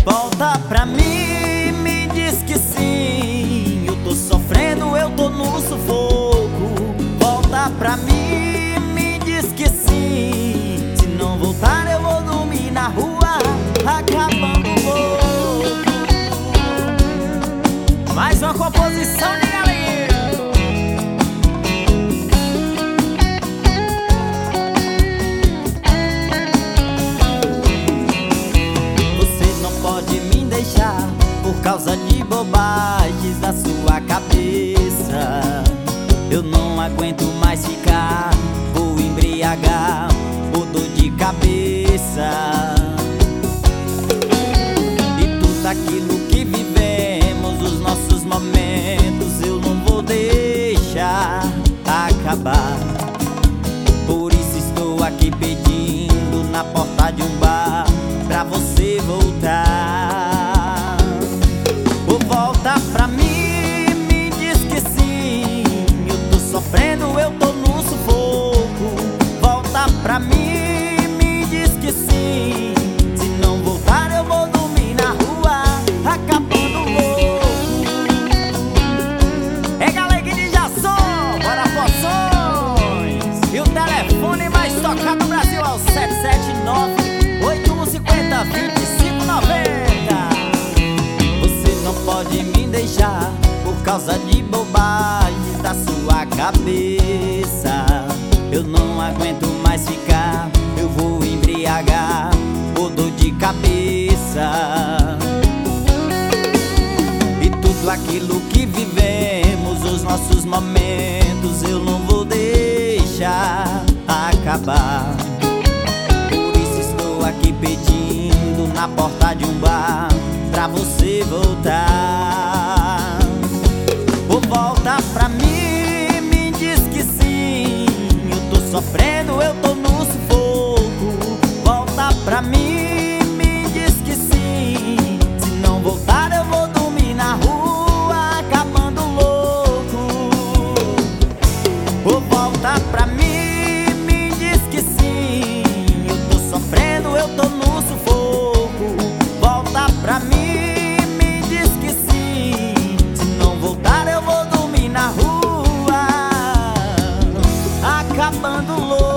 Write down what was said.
Volta pra mim, me diz que sim. Eu tô sofrendo, eu tô no sufoco. Volta pra mim, me diz que sim. Se não voltar eu vou dormir na rua, acabando louco. Mais uma composição de galinha. Você não pode me deixar por causa de bobagens da sua cabeça. Eu não aguento mais ficar, vou embriagar, vou dor de cabeça. E tudo aquilo que vivemos, os nossos momentos, eu não vou deixar acabar. Por isso estou aqui pedindo na porta de um bar pra você voltar. Ou volta pra mim, me diz que sim. Eu tô sofrendo, eu tô no sufoco. Volta pra mim, me diz que sim. Se não voltar eu vou dormir na rua, acabando louco. É galera de Jação, bora poções. E o telefone mais tocado no Brasil é o 779-8150-2590. Você não pode me deixar por causa de bobagens da sua cabeça. Eu não aguento mais ficar, eu vou embriagar, vou dor de cabeça. E tudo aquilo que vivemos, os nossos momentos, eu não vou deixar acabar. Por isso estou aqui pedindo na porta de um bar pra você voltar. Ou volta pra mim, me diz que sim. Eu tô sofrendo, eu tô no sufoco. Volta pra mim, me diz que sim. Se não voltar eu vou dormir na rua, acabando louco. Ou volta pra mim, me diz que sim. Eu tô sofrendo, eu tô no sufoco. Volta pra mim, me diz que sim. Se não voltar eu vou dormir na rua, acabando louco.